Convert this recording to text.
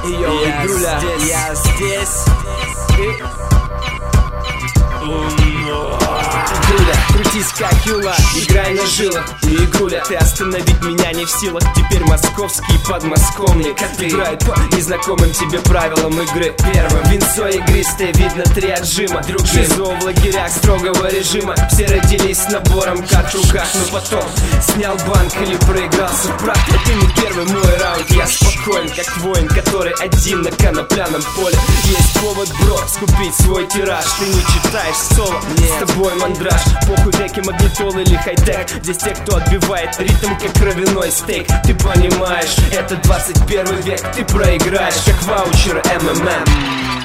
Игруля, я здесь. Игруля, крутись как юла, играй на жилах. И Игруля, ты остановить меня не в силах. Теперь московские подмосковные коты играют по незнакомым тебе правилам игры. Первым винцо игристое, видно 3 отжима. Жизнь в лагерях строгого режима. Все родились с набором карт в руках, но потом снял банк или проигрался в прах. Это не первый мой раунд, я спокоен, как воин, который один на конопляном поле. Есть повод, бро, скупить свой тираж. Ты не читаешь соло, с тобой мандраж. Похуй веки, магнитол или хай-тек. Здесь те, кто отбивает ритм, как кровяной стейк. Ты понимаешь, это 21 век, ты проиграешь, как ваучер МММ.